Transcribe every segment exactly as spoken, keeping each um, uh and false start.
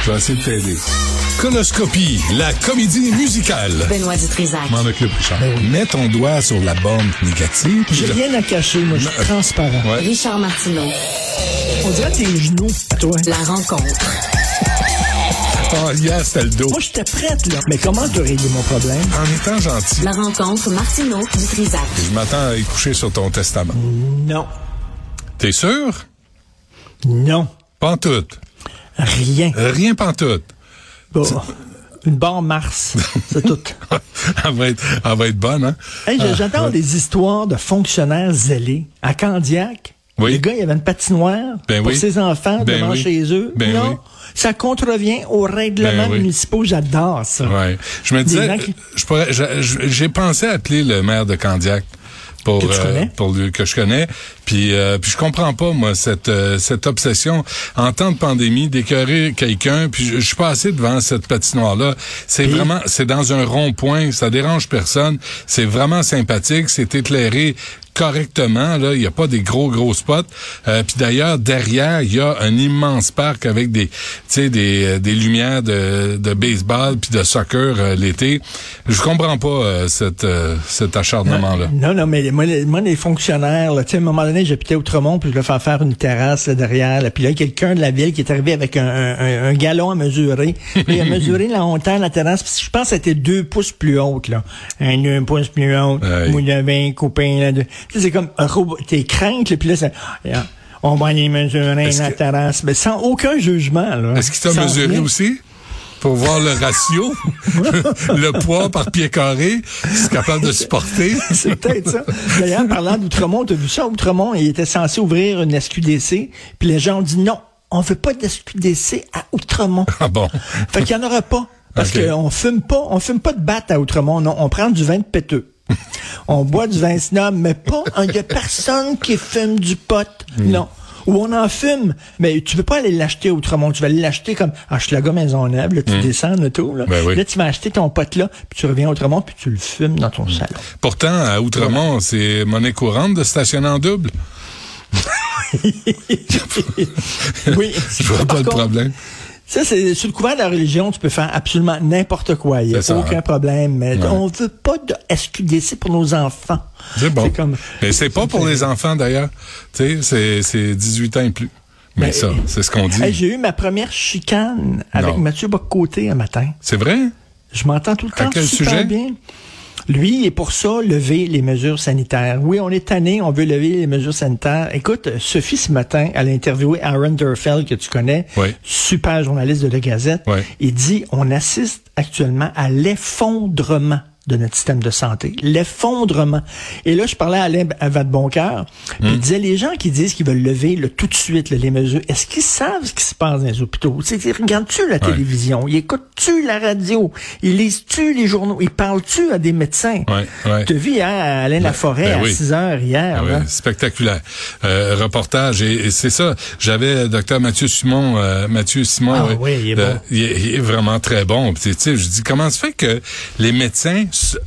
Je vais essayer de t'aider. Coloscopie, la comédie musicale. Benoît Dutrisac. M'en occupe, Richard. Mets ton doigt sur la bande négative. J'ai je... rien à cacher, moi, je suis transparent. Ouais. Richard Martineau. On dirait tes genoux, toi. La rencontre. Oh, hier, c'était le dos. Moi, j'étais prête, là. Mais comment tu as réglé mon problème? En étant gentil. La rencontre Martineau-Dutrisac. Je m'attends à y coucher sur ton testament. Non. T'es sûr? Non. Pantoute. Rien. Rien pantoute. Bon, une barre Mars, c'est tout. elle, va être, elle va être bonne, hein? Hey, j'adore ouais. des histoires de fonctionnaires zélés. À Candiac, oui. le gars, il avait une patinoire ben pour oui. ses enfants ben devant oui. chez eux. Ben non, oui. ça contrevient aux règlements ben oui. municipaux. J'adore ça. Ouais. Je me disais, qui... je pourrais, je, je, j'ai pensé appeler le maire de Candiac. Pour, que tu connais? Euh, pour le, que je connais. Puis, euh, puis je comprends pas, moi, cette euh, cette obsession en temps de pandémie d'écœurer quelqu'un. Puis je, je suis passé devant cette patinoire-là. C'est puis... vraiment, c'est dans un rond-point, ça dérange personne. C'est vraiment sympathique, c'est éclairé correctement, là, il y a pas des gros gros spots. Euh, puis d'ailleurs derrière, il y a un immense parc avec des tu sais des des lumières de de baseball puis de soccer euh, l'été. Je comprends pas euh, cette euh, cet acharnement là. Non non mais moi les, moi, les fonctionnaires là, tu sais à un moment donné, j'habitais Outremont puis je voulais faire faire une terrasse là, derrière là, puis là quelqu'un de la ville qui est arrivé avec un un, un galon à mesurer. Il a mesuré la hauteur de la terrasse, puis je pense que c'était deux pouces plus haute là. Un deux pouces plus haute. Moi j'avais un copain là de tu sais, c'est comme un robot, t'es crainte, puis là, c'est, on va aller mesurer est-ce la que... terrasse, mais sans aucun jugement, là. Est-ce qu'il t'a mesuré rien. aussi? Pour voir le ratio, le poids par pied carré, c'est capable de supporter. C'est peut-être ça. D'ailleurs, parlant d'Outremont, t'as vu ça? Outremont, il était censé ouvrir une S Q D C, puis les gens ont dit non, on veut pas de S Q D C à Outremont. Ah bon? Fait qu'il y en aura pas. Parce okay. qu'on fume pas, on fume pas de batte à Outremont, non, on prend du vin de péteux. On boit du vin snob, mais pas, il y a personne qui fume du pot. Mm. Non. Ou on en fume, mais tu peux pas aller l'acheter à Outremont. Tu vas aller l'acheter comme, ah, je suis la gars Maisonneuve, là, tu mm. descends en auto, là. Ben oui. Là, tu vas acheter ton pot là, puis tu reviens à Outremont, puis tu le fumes dans ton mm. salon. Pourtant, à Outremont, ouais. c'est monnaie courante de stationner en double. Oui. Je vois pas de problème. Ça, c'est sous le couvert de la religion, tu peux faire absolument n'importe quoi. Il n'y a ça, aucun hein? problème. Mais ouais. on veut pas de S Q D C pour nos enfants. C'est bon. C'est comme, mais c'est pas pour les enfants, d'ailleurs. Tu sais, c'est, c'est dix-huit ans et plus. Mais, mais ça, c'est ce qu'on dit. Hey, j'ai eu ma première chicane avec non. Mathieu Bock-Côté un matin. C'est vrai? Je m'entends tout le temps à quel super sujet? bien. Lui, est pour ça, lever les mesures sanitaires. Oui, on est tanné, on veut lever les mesures sanitaires. Écoute, Sophie, ce matin, elle a interviewé Aaron Derfeld, que tu connais, oui. super journaliste de La Gazette. Oui. Il dit, on assiste actuellement à l'effondrement de notre système de santé. L'effondrement. Et là, je parlais à Alain Vadeboncoeur, puis mm. il disait, les gens qui disent qu'ils veulent lever là, tout de suite là, les mesures, est-ce qu'ils savent ce qui se passe dans les hôpitaux? C'est, regardes-tu la ouais. télévision? Ils écoutent-tu la radio? Ils lisent-tu les journaux? Ils parlent-tu à des médecins? Ouais, ouais. Tu as vu hein, Alain Laforêt ben, ben à oui. six heures hier. Ben oui, spectaculaire. Euh, reportage, et, et c'est ça. J'avais docteur Mathieu Simon. Euh, Mathieu Simon, ah, euh, oui, il est euh, bon. Il est, il est vraiment très bon. Tu sais, je dis, comment se fait que les médecins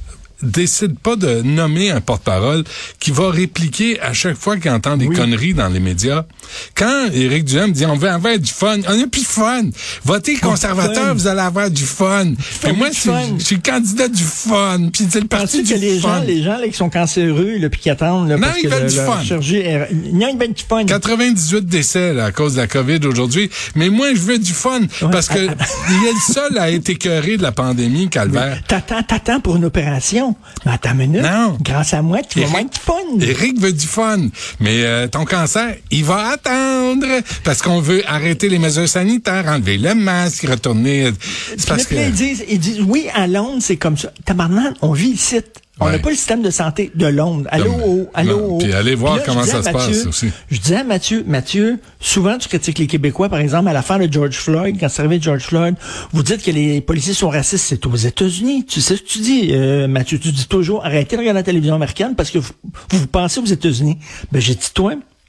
décide pas de nommer un porte-parole qui va répliquer à chaque fois qu'il entend des oui. conneries dans les médias. Quand Éric Duhem dit on veut avoir du fun, on n'a plus de fun. Votez conservateur, vous allez avoir du fun. Puis moi, je suis le candidat du fun. Puis c'est le parti du que les fun. Gens, les gens là, qui sont cancéreux là, puis qui attendent là, non, parce ils que veulent le, du fun. Chirurgie est... Non, ils veulent du fun. quatre-vingt-dix-huit décès là, à cause de la COVID aujourd'hui. Mais moi, je veux du fun ouais. parce que il est le seul à être écœuré de la pandémie, Calvaire. T'attends, t'attends pour une opération. Mais attends une minute. Non. Grâce à moi, tu vas moins de fun. Éric veut du fun. Mais euh, ton cancer, il va attendre. Parce qu'on veut arrêter les mesures sanitaires, enlever le masque, retourner. C'est parce que... Ils disent, ils disent, oui, à Londres, c'est comme ça. Tabarnak, on vit ici. On n'a ouais. pas le système de santé de Londres. Allô, Comme, allô. Puis allez voir là, comment ça se Mathieu, passe aussi. Je disais à Mathieu, Mathieu, souvent tu critiques les Québécois, par exemple, à l'affaire de George Floyd, quand c'est arrivé de George Floyd, vous dites que les policiers sont racistes, c'est aux États-Unis. Tu sais ce que tu dis, euh, Mathieu, tu dis toujours, arrêtez de regarder la télévision américaine parce que vous, vous pensez aux États-Unis. Ben, j'ai dit, toi,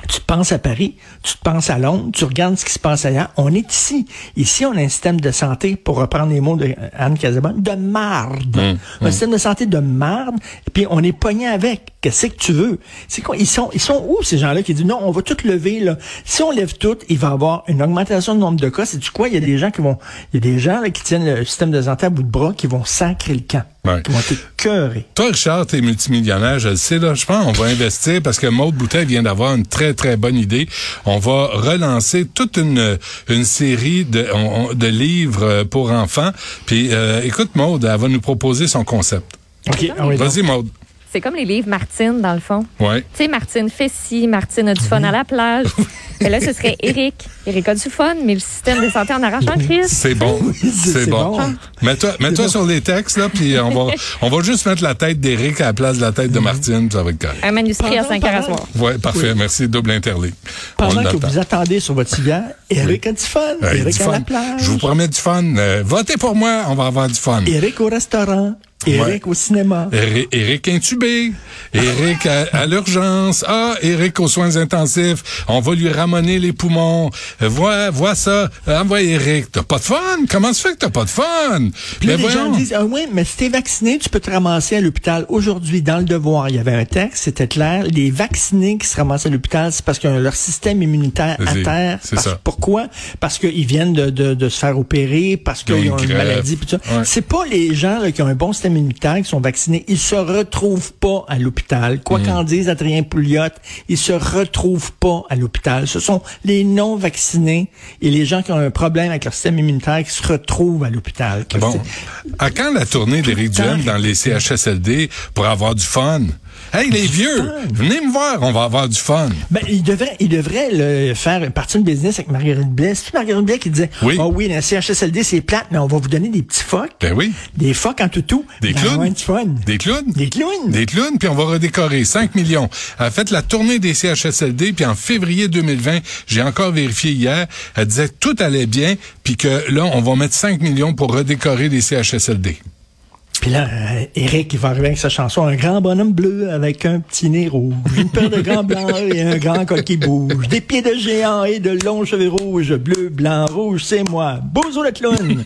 Tu te penses à Paris, tu te penses à Londres, tu regardes ce qui se passe ailleurs. On est ici. Ici, on a un système de santé, pour reprendre les mots de Anne Casabonne, de marde. Mmh, un mmh. système de santé de marde, et puis on est pogné avec. Qu'est-ce que tu veux? C'est quoi? Ils sont, ils sont où, ces gens-là, qui disent, non, on va tout lever, là. Si on lève tout, il va y avoir une augmentation du nombre de cas. C'est-tu quoi? Il y a des gens qui vont, il y a des gens, là, qui tiennent le système de santé à bout de bras, qui vont sacrer le camp. Ouais. Qui vont être écœurés. Toi, Richard, t'es multimillionnaire, je le sais, là. Je pense qu'on va investir parce que Maude Boutet vient d'avoir une très, très bonne idée. On va relancer toute une, une série de, on, de livres pour enfants. Puis, euh, écoute, Maude, elle va nous proposer son concept. OK. Ah oui, vas-y, Maude. C'est comme les livres Martine, dans le fond. Ouais. Tu sais, Martine fait ci, Martine a du fun à la plage. Mais là, ce serait Éric. Éric a du fun, mais le système de santé en arrache en crise. C'est bon. C'est bon. bon. Mets-toi, mets-toi bon. sur les textes, là, puis on va, on va juste mettre la tête d'Éric à la place de la tête de Martine, puis ça va être correct. Un manuscrit à cinq heures à soir. Oui, parfait. Oui. Merci. Double interlé. Pendant que vous attendez sur votre civière, Éric oui. a du fun. Euh, Éric à fun. la plage. Je vous promets du fun. Euh, votez pour moi, on va avoir du fun. Éric au restaurant. Éric ouais. au cinéma. Éric intubé. Éric à, à l'urgence. Ah, Éric aux soins intensifs. On va lui ramoner les poumons. Vois, vois ça. Envoie Éric. T'as pas de fun? Comment ça fait que t'as pas de fun? Puis là, les gens disent, ah oui, mais si t'es vacciné, tu peux te ramasser à l'hôpital. Aujourd'hui, dans Le Devoir, il y avait un texte, c'était clair. Les vaccinés qui se ramassent à l'hôpital, c'est parce qu'ils ont leur système immunitaire à terre. C'est parce, ça. Pourquoi? Parce qu'ils viennent de, de, de se faire opérer, parce qu'ils ont une, une maladie. Pis tout ça. Ouais. C'est pas les gens là, qui ont un bon système immunitaire, qui sont vaccinés, ils se retrouvent pas à l'hôpital. Quoi mmh. qu'en dise Adrien Pouliot, ils se retrouvent pas à l'hôpital. Ce sont les non-vaccinés et les gens qui ont un problème avec leur système immunitaire qui se retrouvent à l'hôpital. Bon. À quand la tournée d'Éric Duhem dans les C H S L D pour avoir du fun? Hey, les vieux, venez me voir, on va avoir du fun. Ben, il devrait, il devrait le faire partir de business avec Marguerite Blais. C'est Marguerite Blais qui disait, oui. oh oui, le C H S L D, c'est plate, mais on va vous donner des petits phoques. Ben oui. Des phoques en toutou. Des clowns. Du fun. Des clowns. Des clowns. Des clowns, puis on va redécorer cinq millions. Elle a fait la tournée des C H S L D, puis en février deux mille vingt, j'ai encore vérifié hier, elle disait que tout allait bien, puis que là, on va mettre cinq millions pour redécorer les C H S L D. Puis là, euh, Éric, il va arriver avec sa chanson, un grand bonhomme bleu avec un petit nez rouge, une paire de grands blancs et un grand col qui bouge, des pieds de géant et de longs cheveux rouges, bleu, blanc, rouge, c'est moi, Bozo le clown.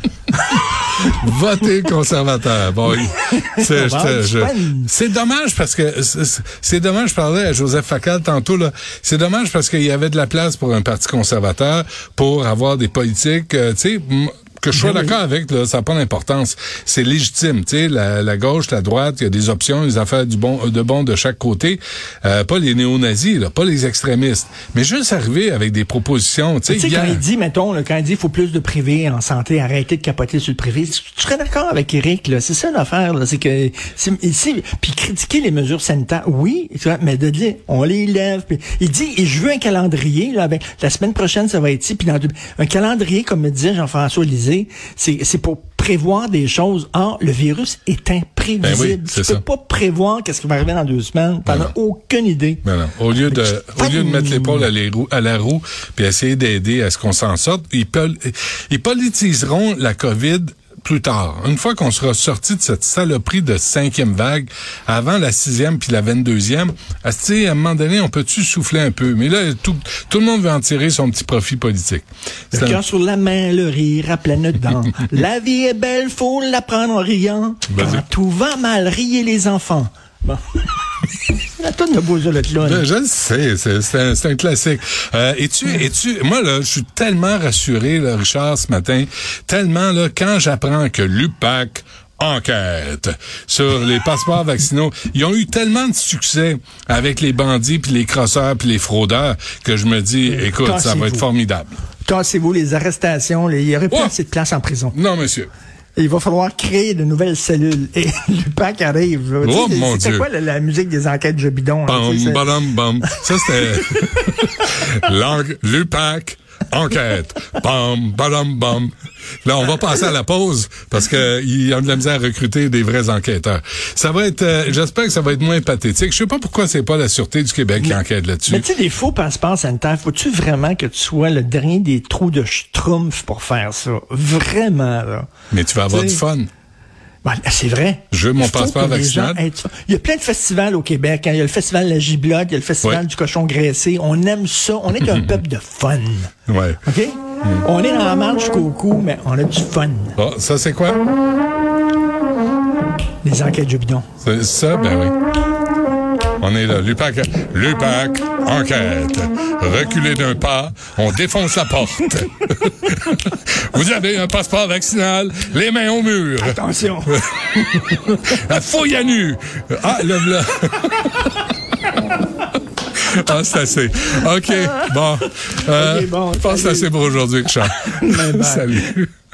Votez conservateur. Bon, c'est, je, je, c'est dommage parce que c'est, c'est dommage. Je parlais à Joseph Facal tantôt là. C'est dommage parce qu'il y avait de la place pour un parti conservateur pour avoir des politiques. Euh, tu sais. M- Que je sois ben d'accord oui. avec, là, ça n'a pas d'importance. C'est légitime, tu sais, la, la gauche, la droite, il y a des options, les affaires du bon, de bon de chaque côté. Euh, pas les néo-nazis, là, pas les extrémistes. Mais juste arriver avec des propositions, tu sais. Quand il dit, mettons, là, quand il dit il faut plus de privé en santé, arrêter de capoter sur le privé, tu serais d'accord avec Éric, là. C'est ça l'affaire, là. C'est que, c'est, c'est, puis critiquer les mesures sanitaires, oui, mais de dire, on les lève. Puis il dit, et je veux un calendrier, là, avec, la semaine prochaine, ça va être ici, puis dans un calendrier, comme me disait Jean-François Lisée, C'est, c'est pour prévoir des choses. Or, le virus est imprévisible. Ben oui, tu peux ça. pas prévoir qu'est-ce qui va arriver dans deux semaines. T'en as aucune idée. Ben non. Au lieu de, au lieu de mettre l'épaule à, les roues, à la roue puis essayer d'aider à ce qu'on s'en sorte, ils, pol- ils politiseront la COVID plus tard. Une fois qu'on sera sorti de cette saloperie de cinquième vague, avant la sixième puis la vingt-deuxième, à, à un moment donné, on peut-tu souffler un peu? Mais là, tout, tout le monde veut en tirer son petit profit politique. Le cœur un... sur la main, le rire à pleines dents. La vie est belle, faut la prendre en riant. Vas-y. Quand tout va mal, riez les enfants. Bon. La tonne de Bozo le clown. Ben, je le sais, c'est, c'est, un, c'est un classique. Euh, es-tu, es-tu, moi là, je suis tellement rassuré, là, Richard, ce matin, tellement là, quand j'apprends que l'U P A C enquête sur les passeports vaccinaux. Ils ont eu tellement de succès avec les bandits, puis les crosseurs, puis les fraudeurs, que je me dis, écoute, Tassez-vous. Ça va être formidable. Tassez-vous, les arrestations, les... il y aurait pas assez de place en prison. Non, monsieur. Il va falloir créer de nouvelles cellules. Et l'U P A C arrive. Là. Oh, tu sais, mon c'était Dieu. quoi la, la musique des enquêtes de bidon? Bam, bam, bam. Ça, c'était l'U P A C enquête. Bam, bam, bam. Là, on va passer à la pause parce que il y a de la misère à recruter des vrais enquêteurs. Ça va être, euh, j'espère que ça va être moins pathétique. Je sais pas pourquoi c'est pas la Sûreté du Québec mais, qui enquête là-dessus. Mais tu sais, des faux passeports sanitaires, faut-tu vraiment que tu sois le dernier des trous de schtroumpf pour faire ça? Vraiment, là. Mais tu vas avoir t'sais, du fun. Ben, c'est vrai. Je veux mon Il faut passeport que les vaccinal. gens aient ça. Il y a plein de festivals au Québec. Hein. Il y a le festival de la giblotte, il y a le festival Oui. du cochon graissé. On aime ça. On est un peuple de fun. Ouais. OK? Mm. On est dans la marche jusqu'au cou, mais on a du fun. Oh, ça, c'est quoi? Les enquêtes du bidon. C'est ça? Ben oui. On est là. L'U P A C. L'U P A C, enquête. Reculez d'un pas, on défonce la porte. Vous avez un passeport vaccinal, les mains au mur. Attention. La fouille à nu. Ah, le là. Ah, c'est assez. OK, bon. Euh, OK, bon, je pense que c'est salut. assez pour aujourd'hui, Richard. Bye bye. Salut.